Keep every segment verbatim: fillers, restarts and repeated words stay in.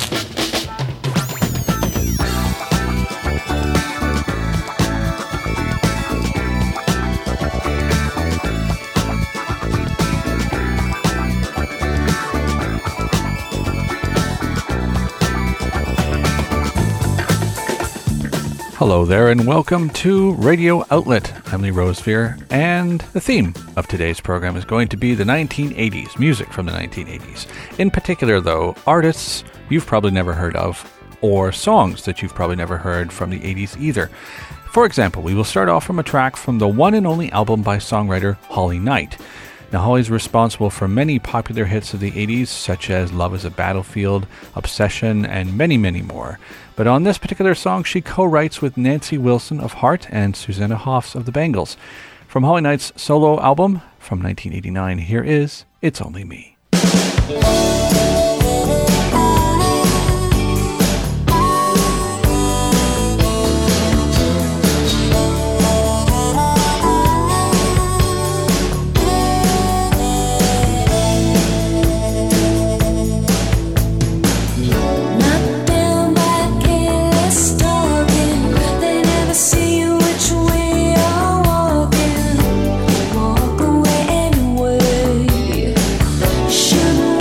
Hello there and welcome to Radio Outlet. I'm Lee Rosevere, and the theme of today's program is going to be the nineteen eighties, music from the nineteen eighties. In particular, though, artists you've probably never heard of, or songs that you've probably never heard from the eighties either. For example, we will start off from a track from the one and only album by songwriter Holly Knight. Now, Holly's responsible for many popular hits of the eighties, such as Love is a Battlefield, Obsession, and many, many more. But on this particular song, she co-writes with Nancy Wilson of Heart and Susanna Hoffs of the Bangles. From Holly Knight's solo album from nineteen eighty-nine, here is It's Only Me. Shouldn't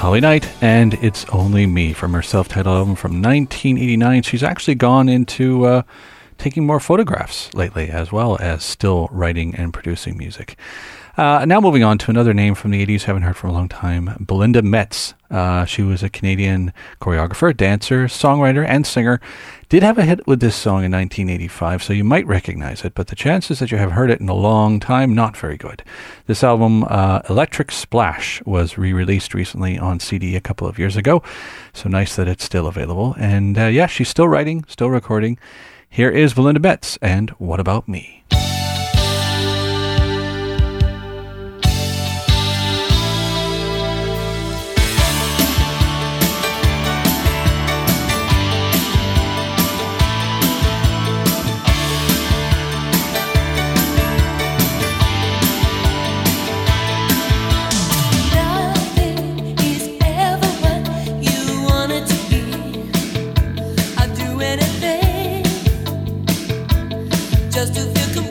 Holly Knight and It's Only Me from her self-titled album from nineteen eighty-nine. She's actually gone into uh, taking more photographs lately, as well as still writing and producing music. Uh, now moving on to another name from the eighties, haven't heard for a long time, Belinda Metz. Uh, she was a Canadian choreographer, dancer, songwriter, and singer. Did have a hit with this song in nineteen eighty-five, so you might recognize it, but the chances that you have heard it in a long time, not very good. This album, uh, Electric Splash, was re-released recently on C D a couple of years ago, so nice that it's still available. And uh, yeah, she's still writing, still recording. Here is Belinda Metz and What About Me? Just to feel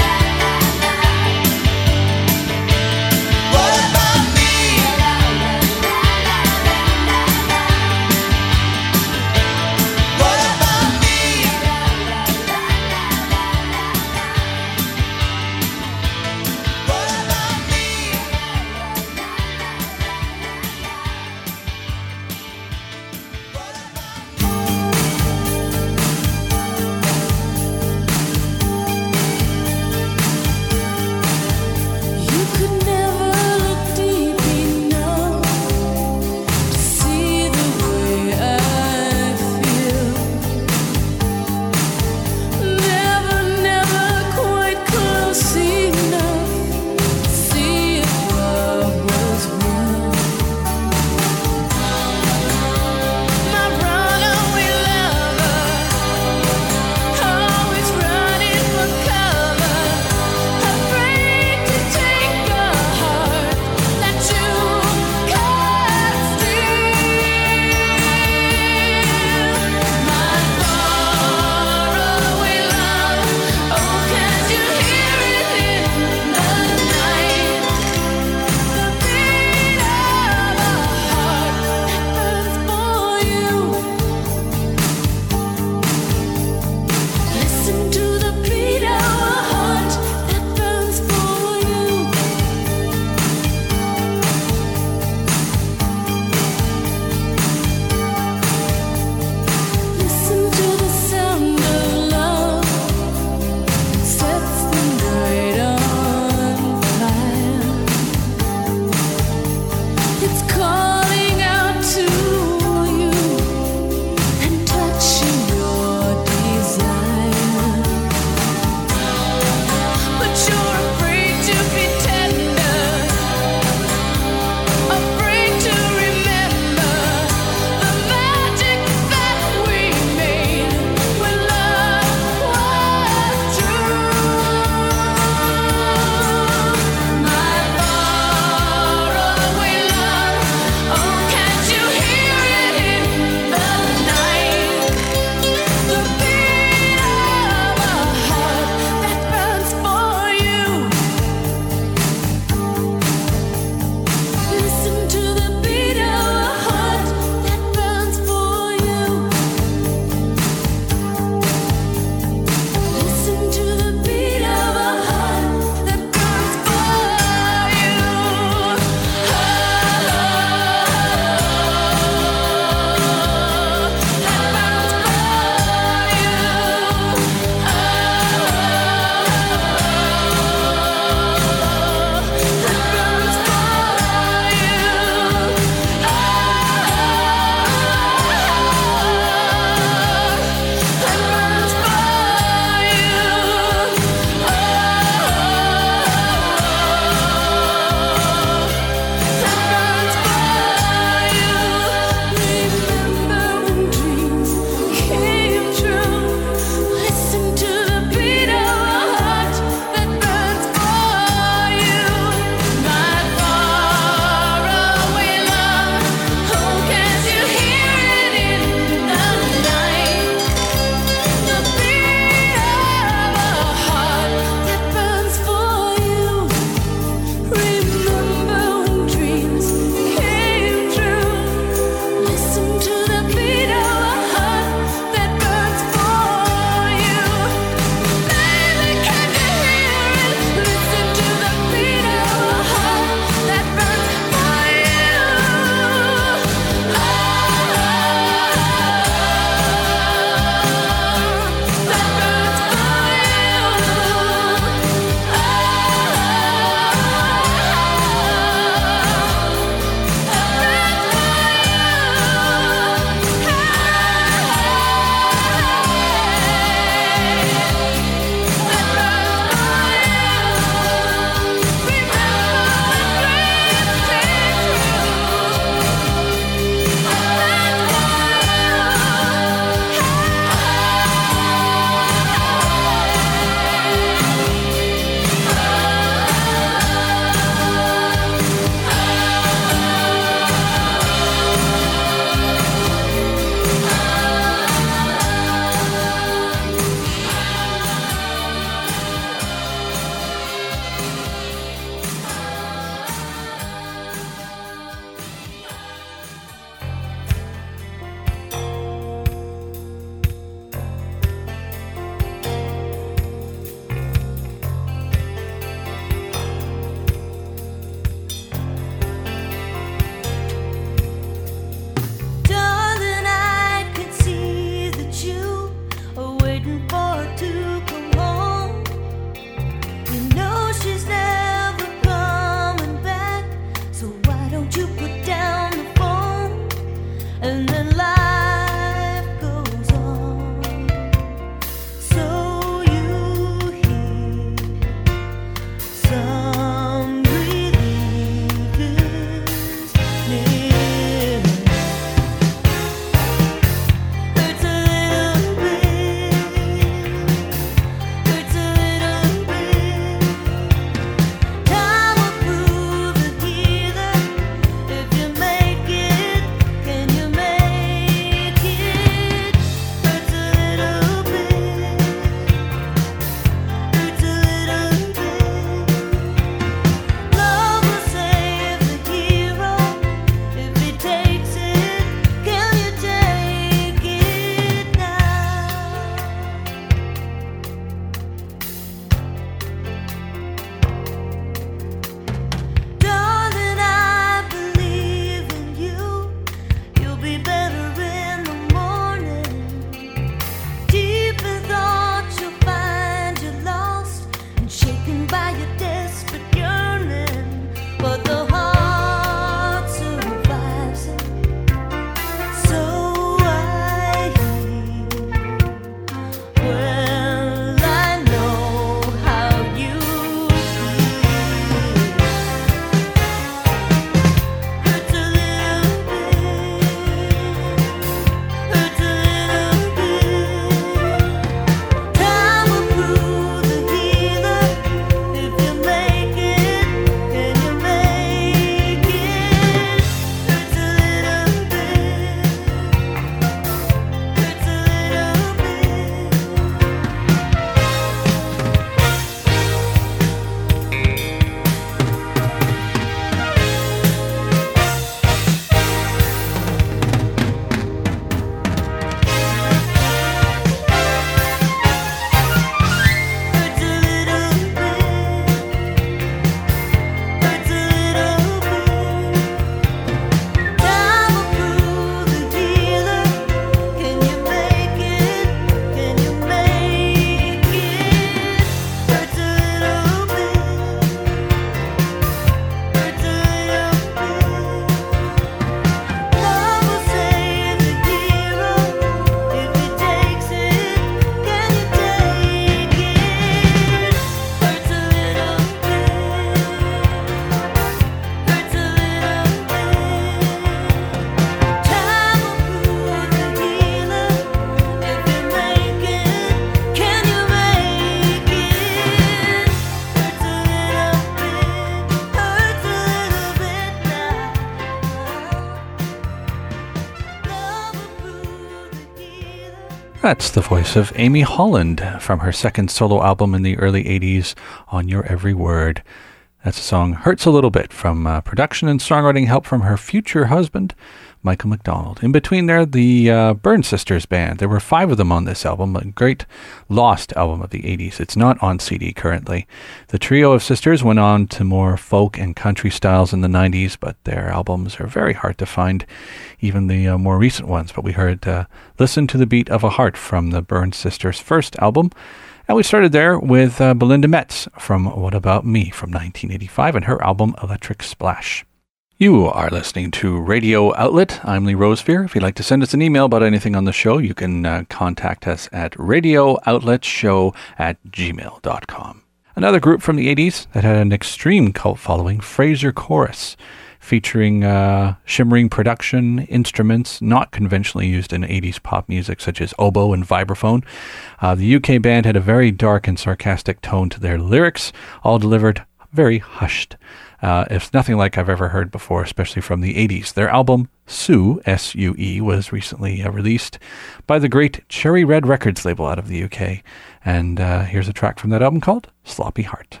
That's the voice of Amy Holland from her second solo album in the early eighties, On Your Every Word. That's the song Hurts a Little Bit, from uh, production and songwriting help from her future husband, Michael McDonald. In between there, the uh, Byrne Sisters Band. There were five of them on this album, a great lost album of the eighties. It's not on C D currently. The trio of sisters went on to more folk and country styles in the nineties, but their albums are very hard to find, even the uh, more recent ones. But we heard uh, Listen to the Beat of a Heart from the Byrne Sisters' first album. And we started there with uh, Belinda Metz from What About Me from nineteen eighty-five and her album Electric Splash. You are listening to Radio Outlet. I'm Lee Rosevere. If you'd like to send us an email about anything on the show, you can uh, contact us at radioutletshow at gmail dot com. Another group from the eighties that had an extreme cult following, Fraser Chorus, featuring uh, shimmering production, instruments not conventionally used in eighties pop music, such as oboe and vibraphone. Uh, the U K band had a very dark and sarcastic tone to their lyrics, all delivered very hushed. Uh, it's nothing like I've ever heard before, especially from the eighties. Their album, Sue, S U E, was recently uh, released by the great Cherry Red Records label out of the U K. And uh, here's a track from that album called Sloppy Heart.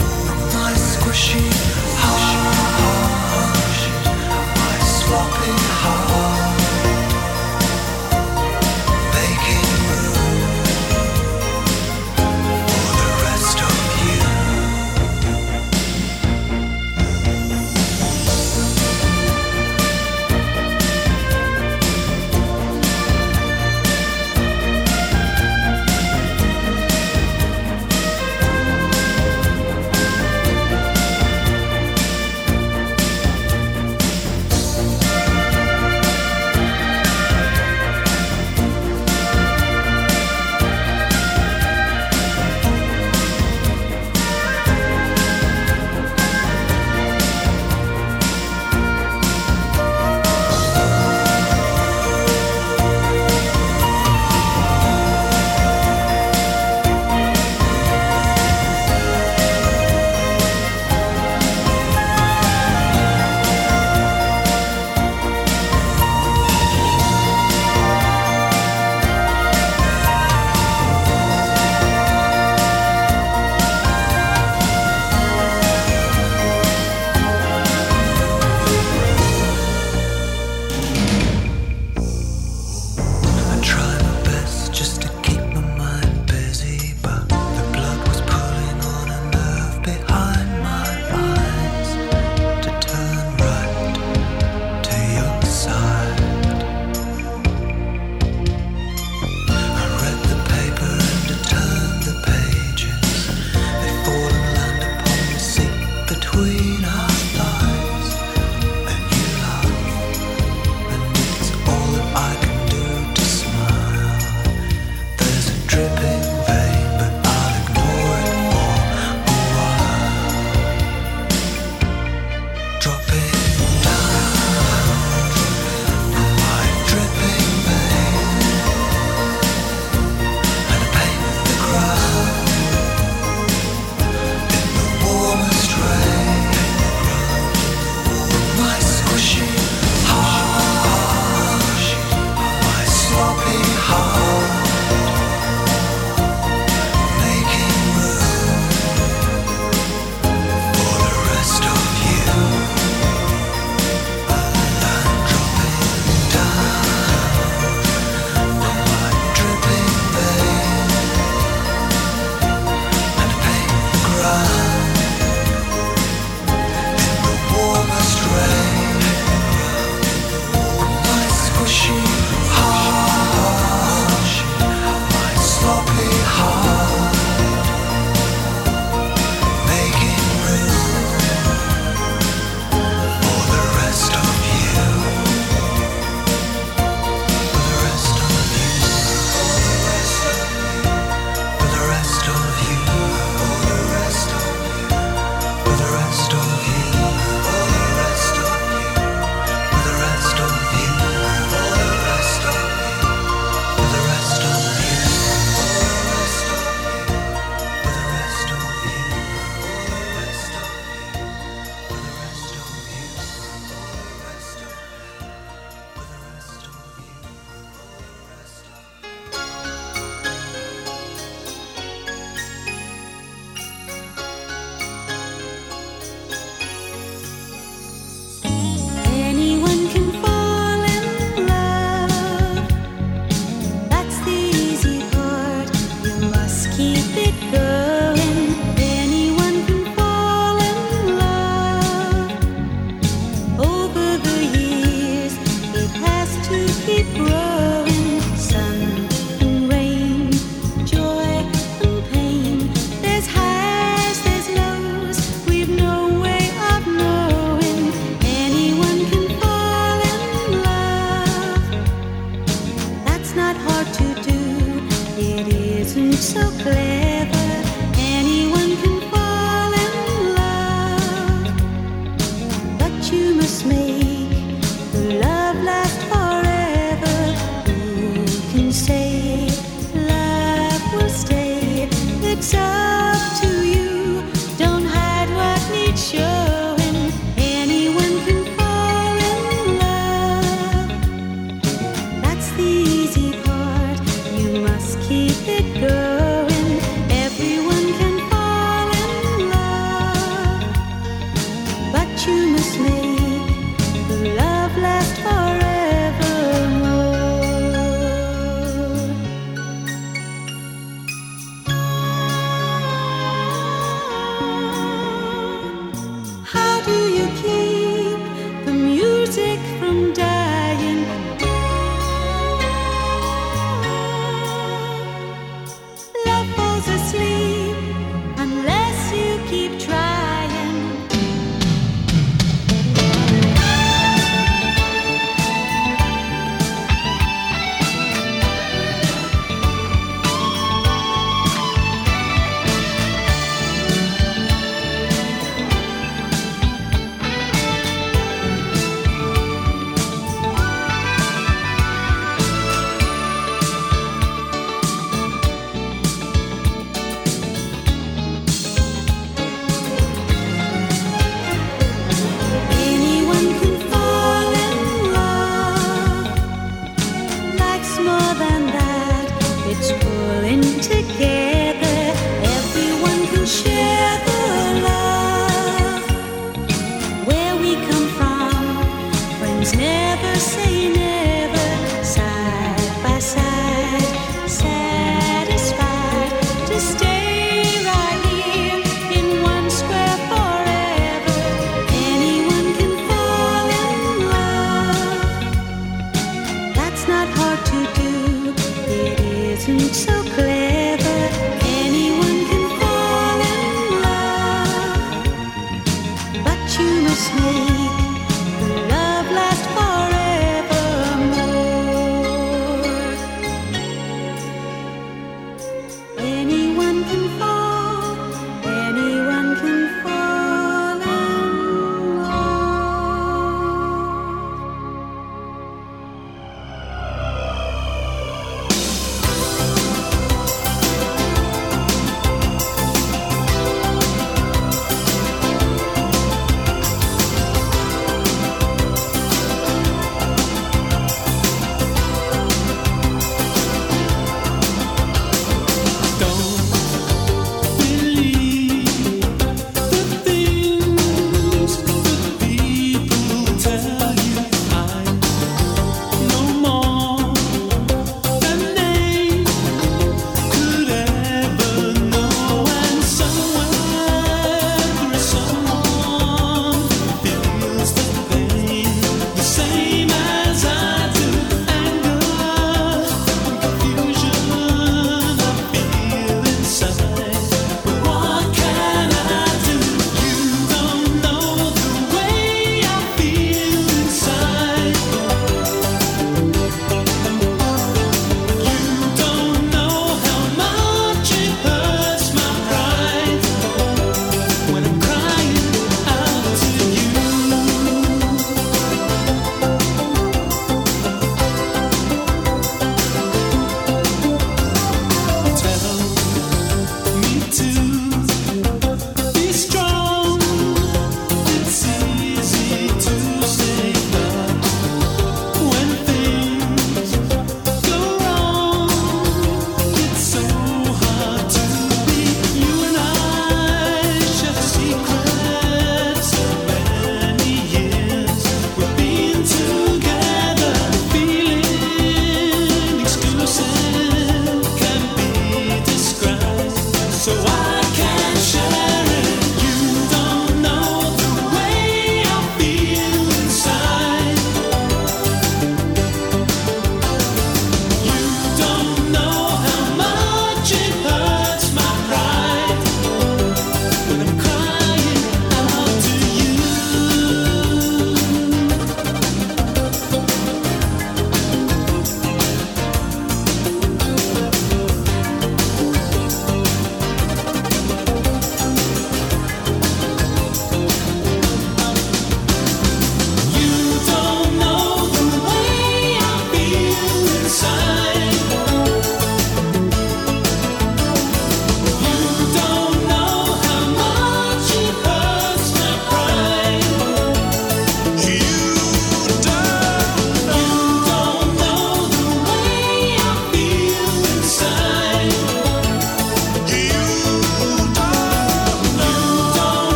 Squishy, hush, hush, my sloppy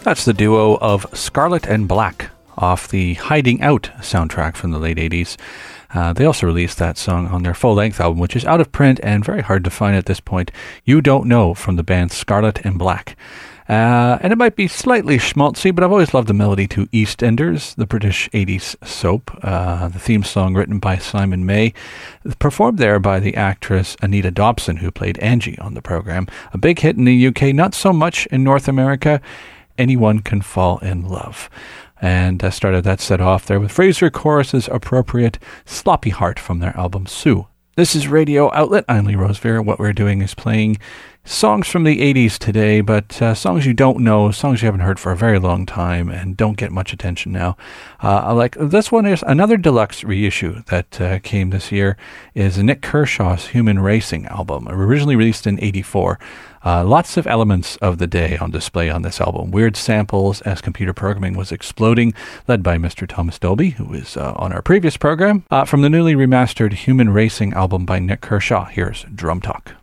That's the duo of Scarlet and Black off the Hiding Out soundtrack from the late eighties. Uh, they also released that song on their full-length album, which is out of print and very hard to find at this point. You Don't Know, from the band Scarlet and Black. Uh, and it might be slightly schmaltzy, but I've always loved the melody to EastEnders, the British eighties soap. Uh, the theme song, written by Simon May, performed there by the actress Anita Dobson, who played Angie on the program. A big hit in the U K, not so much in North America. Anyone Can Fall in Love. And I started that set off there with Fraser Chorus's appropriate Sloppy Heart from their album Sue. This is Radio Outlet. I'm Lee Rosevere. What we're doing is playing songs from the eighties today, but uh, songs you don't know, songs you haven't heard for a very long time and don't get much attention now. Uh, like this one is another deluxe reissue that uh, came this year, is Nick Kershaw's Human Racing album, originally released in eighty-four. Uh, lots of elements of the day on display on this album. Weird samples as computer programming was exploding, led by Mister Thomas Dolby, who is uh, on our previous program. Uh, from the newly remastered Human Racing album by Nick Kershaw, here's Drum Talk.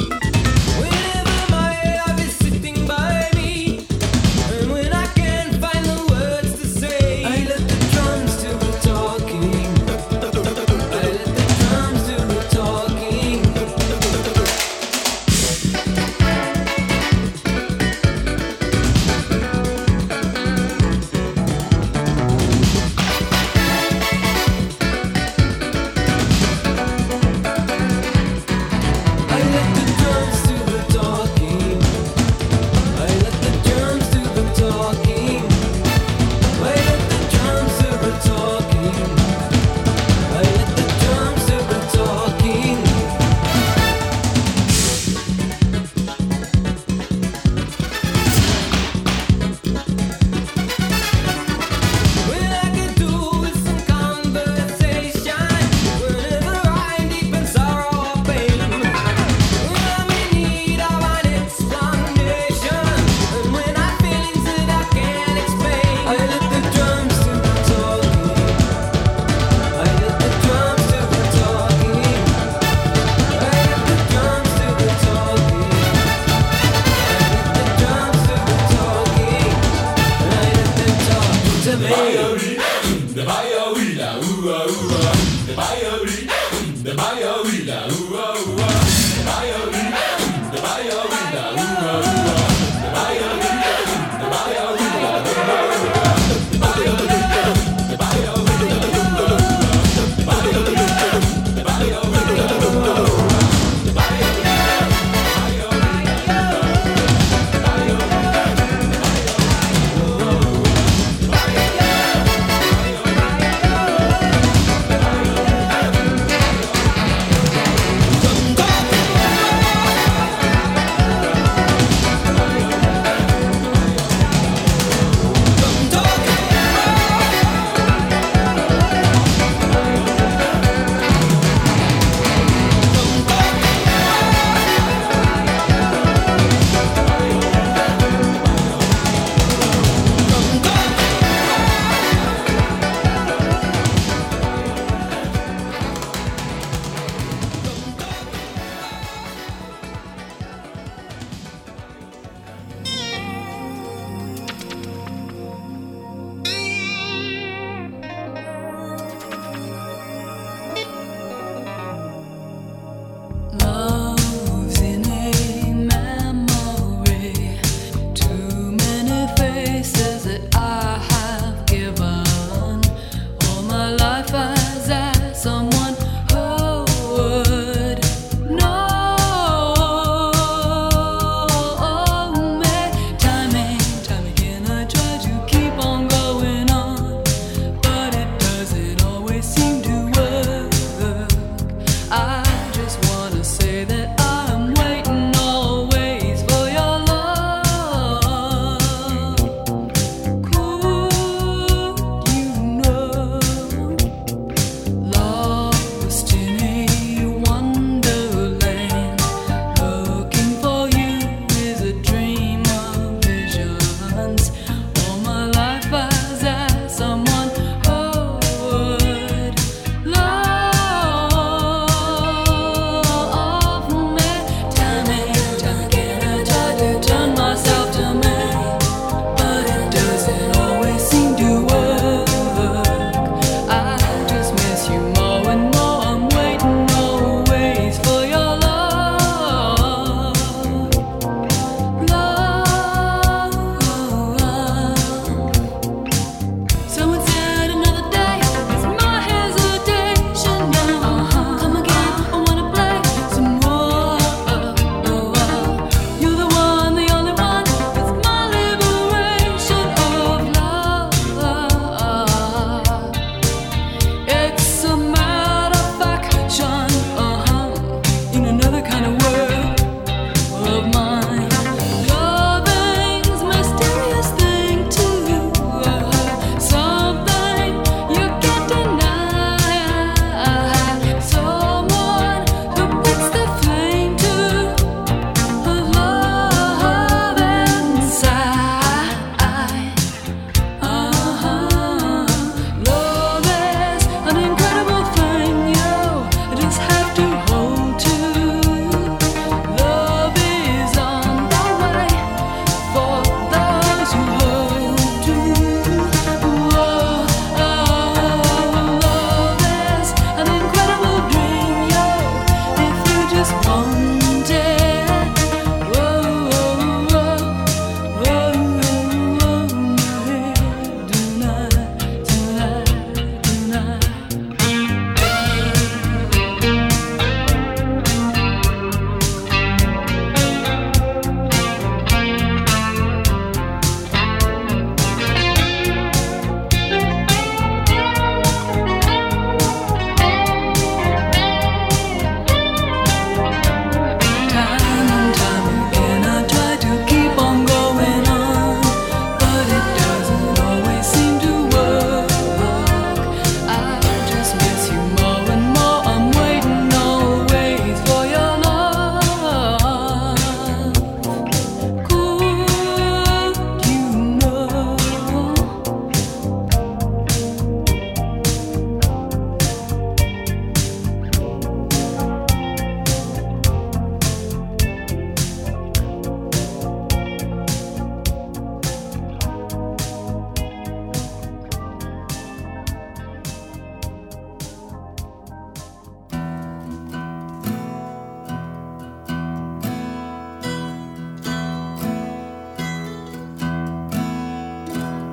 Whenever my love is sitting by me, and when I can't find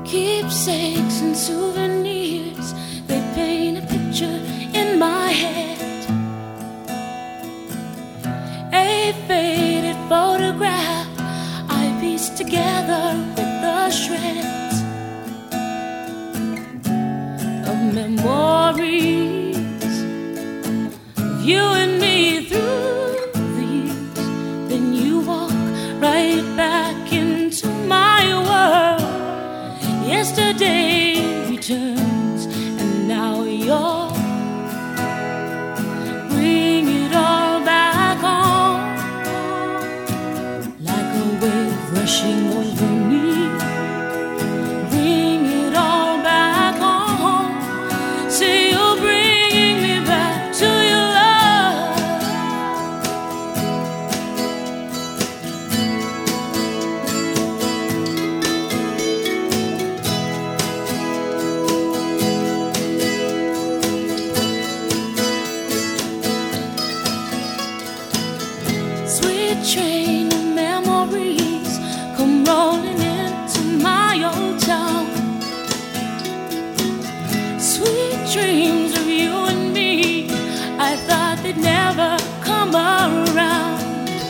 Keepsakes and souvenirs, they paint a picture in my head. A faded photograph I pieced together with the shreds of memories of you and me through the years. Then you walk right back into my world. Yesterday returns, and now you're bring it all back home, like a wave rushing over me. Bring it all back home. Say you're bringing me back to your train of memories come rolling into my old town. Sweet dreams of you and me, I thought they'd never come around.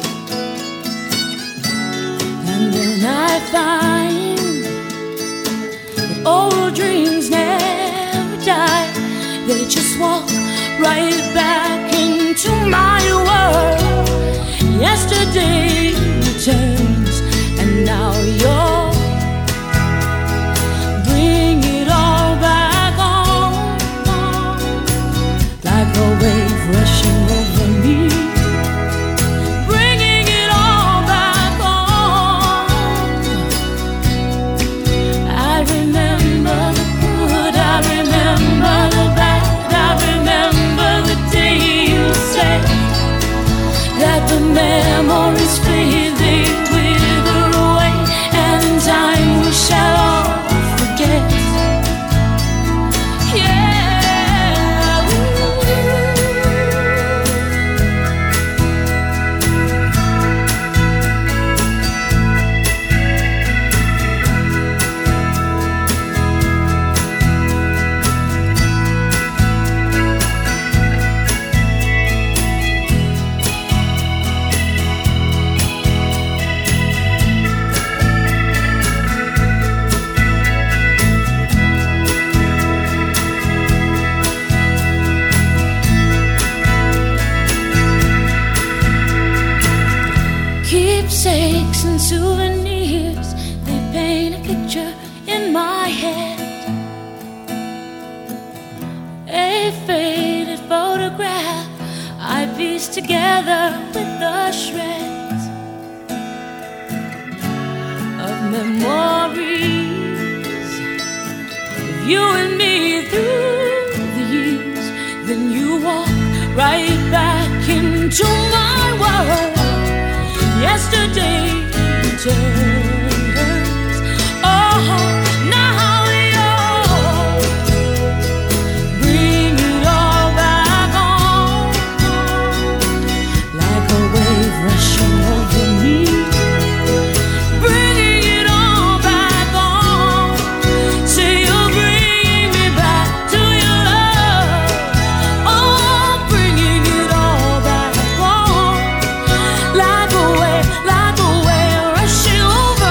And then I find that old dreams never die. They just walk right back into my world. Yesterday returns, and now you're bring it all back home, like a wave rushing over me. Bringing it all back home. I remember the good, I remember the bad, I remember the day you said that the memories fade, they wither away, and in time we shall all forget. Yeah, keepsakes and souvenirs, they paint a picture in my head. A faded photograph I pieced together with the shreds of memories of you and me through the years. Then you walk right back into my world. Yesterday returns. Oh, now you're bring it all back home, like a wave rushing over me. Bringing it all back home. Say you're bringing me back to your love. Oh, bringing it all back home, like a wave, like a wave rushing over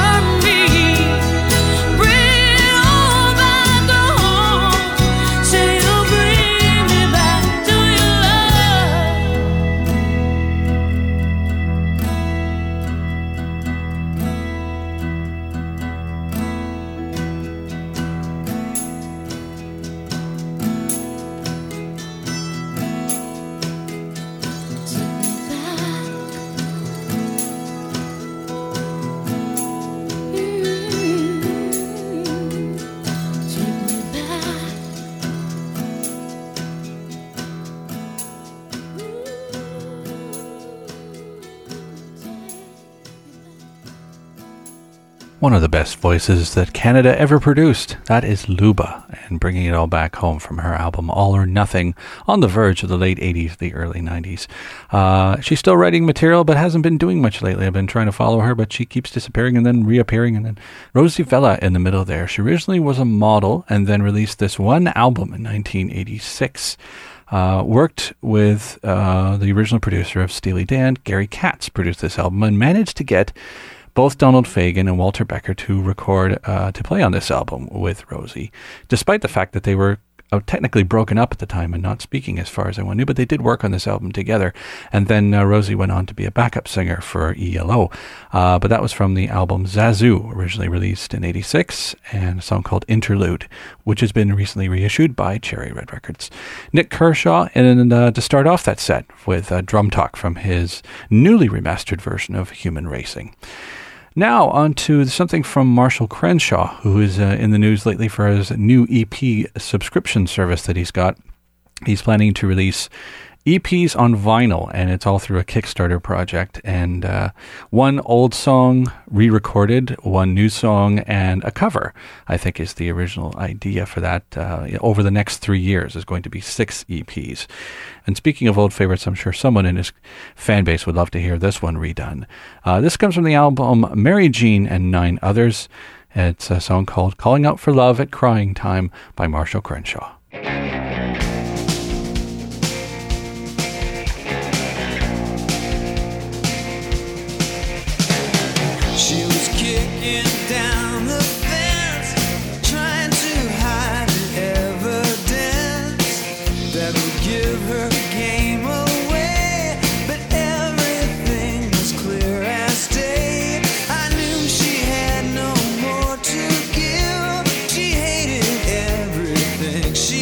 One of the best voices that Canada ever produced. That is Luba, and bringing it all back home from her album All or Nothing, on the verge of the late eighties, the early nineties. Uh, she's still writing material, but hasn't been doing much lately. I've been trying to follow her, but she keeps disappearing and then reappearing. And then Rosie Vela in the middle there. She originally was a model and then released this one album in nineteen eighty-six. Uh, worked with uh, the original producer of Steely Dan, Gary Katz, produced this album and managed to get both Donald Fagen and Walter Becker to record, uh, to play on this album with Rosie, despite the fact that they were uh, technically broken up at the time and not speaking as far as I knew, but they did work on this album together. And then uh, Rosie went on to be a backup singer for E L O. Uh, but that was from the album Zazu, originally released in eighty-six, and a song called Interlude, which has been recently reissued by Cherry Red Records. Nick Kershaw, and uh, to start off that set with uh, Drum Talk from his newly remastered version of Human Racing. Now on to something from Marshall Crenshaw, who is uh, in the news lately for his new E P subscription service that he's got. He's planning to release E Ps on vinyl, and it's all through a Kickstarter project. And uh, one old song re-recorded, one new song, and a cover, I think, is the original idea for that. Uh, over the next three years is going to be six E Ps. And speaking of old favorites, I'm sure someone in his fan base would love to hear this one redone. Uh, this comes from the album Mary Jean and Nine Others. It's a song called Calling Out for Love at Crying Time by Marshall Crenshaw. She was kicking down the fence, trying to hide the evidence that would give her game away, but everything was clear as day. I knew she had no more to give. She hated everything she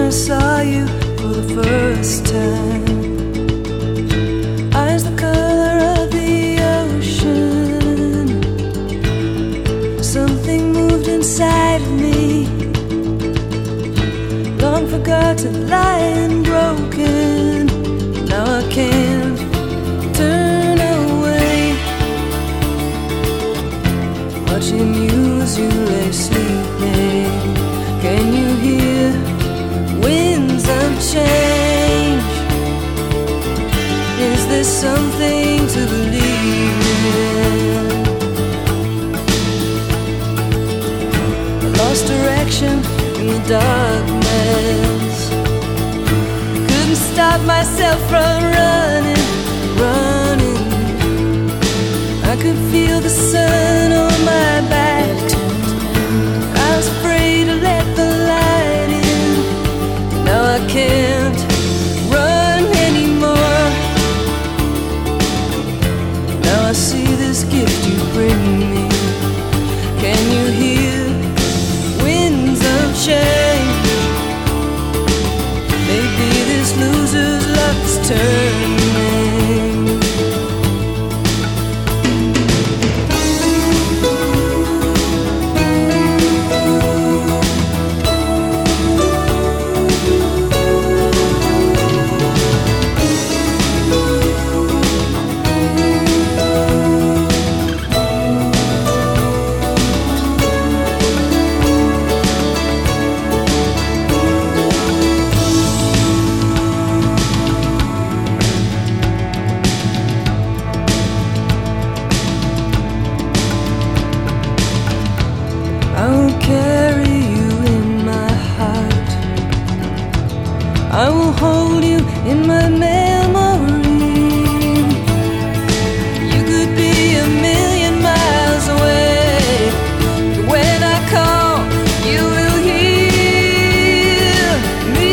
I saw you for the first time. Eyes the color of the ocean. Something moved inside of me, long forgotten, lying broken. Now I can't turn away, watching you as you lay sleeping. Can you hear winds of change? Is there something to believe in? I lost direction in the darkness, couldn't stop myself from running, running. I could feel the sun on my back. I was afraid to let the light in. Now I can't run anymore. Now I see this gift you bring me. Can you hear winds of change? Maybe this loser's luck's turning. I will hold you in my memory. You could be a million miles away, but when I call, you will hear me.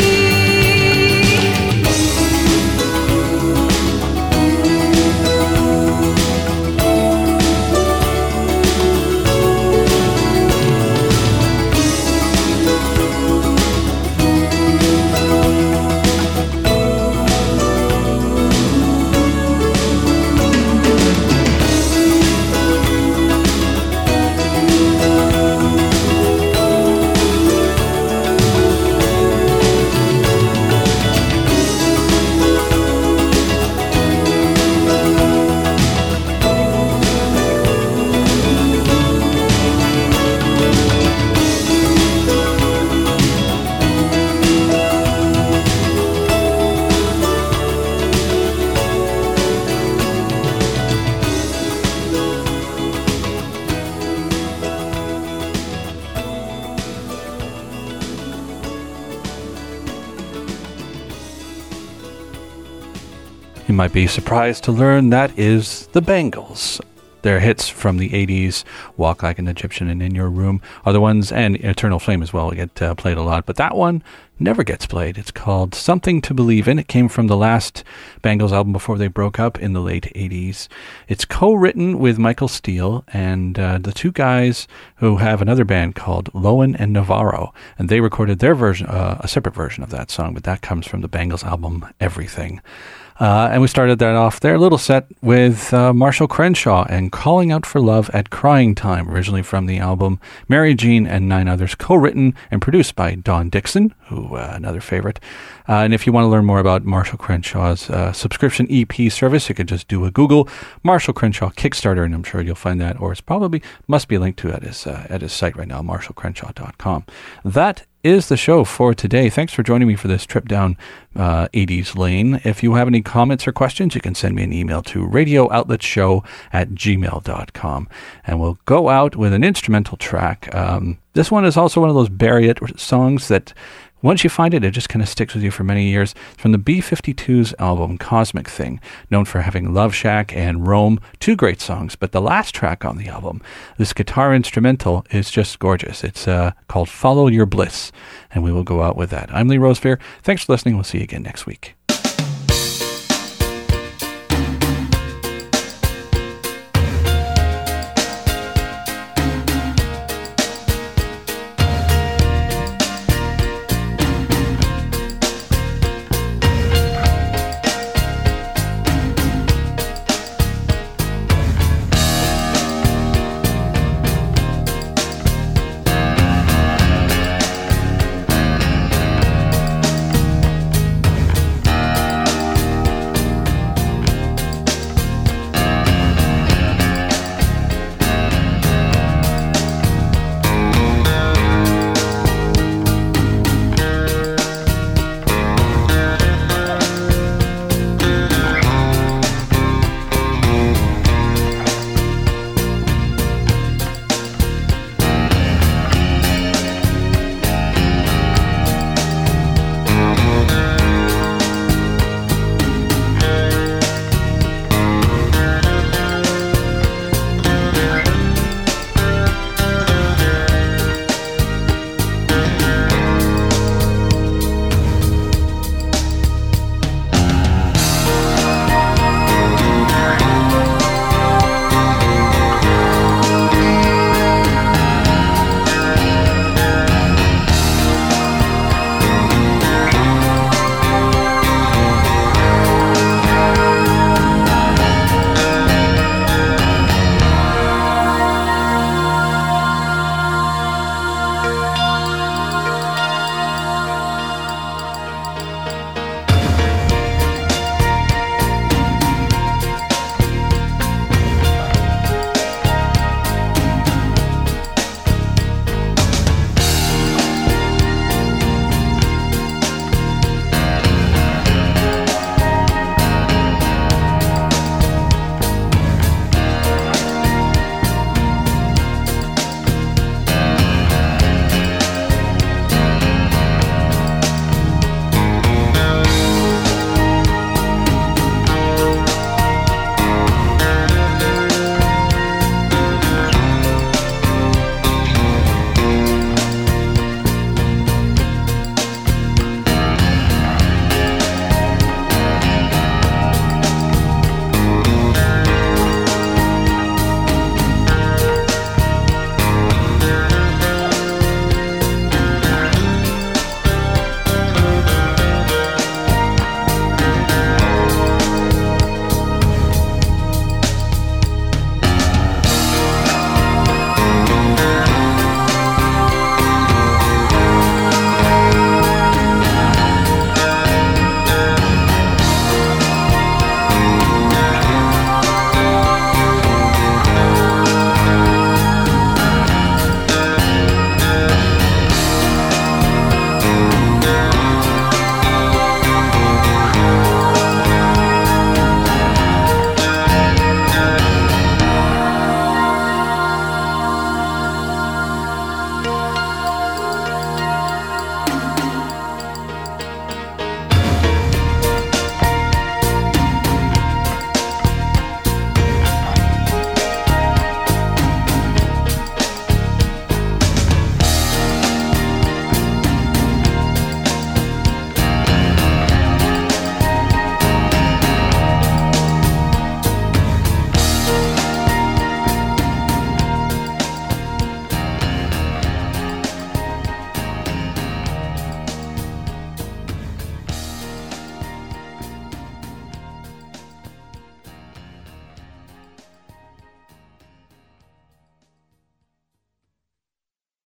You might be surprised to learn that is the Bangles. Their hits from the eighties, Walk Like an Egyptian and In Your Room, are the ones, and Eternal Flame as well, get uh, played a lot. But that one never gets played. It's called Something to Believe In. It came from the last Bangles album before they broke up in the late eighties. It's co-written with Michael Steele and uh, the two guys who have another band called Lowen and Navarro. And they recorded their version, uh, a separate version of that song, but that comes from the Bangles album Everything. Uh, and we started that off their little set with uh, Marshall Crenshaw and Calling Out for Love at Crying Time, originally from the album Mary Jean and Nine Others, co-written and produced by Don Dixon, who uh, another favorite. Uh, and if you want to learn more about Marshall Crenshaw's uh, subscription E P service, you could just do a Google Marshall Crenshaw Kickstarter, and I'm sure you'll find that, or it's probably must be linked to at his uh, at his site right now, marshall crenshaw dot com. That is the show for today. Thanks for joining me for this trip down uh, eighties lane. If you have any comments or questions, you can send me an email to radio outlet show at gmail dot com. And we'll go out with an instrumental track. Um, this one is also one of those bury it songs that once you find it, it just kind of sticks with you for many years. It's from the B fifty-two's album Cosmic Thing, known for having Love Shack and Rome, two great songs. But the last track on the album, this guitar instrumental, is just gorgeous. It's uh, called Follow Your Bliss, and we will go out with that. I'm Lee Rosevere. Thanks for listening. We'll see you again next week.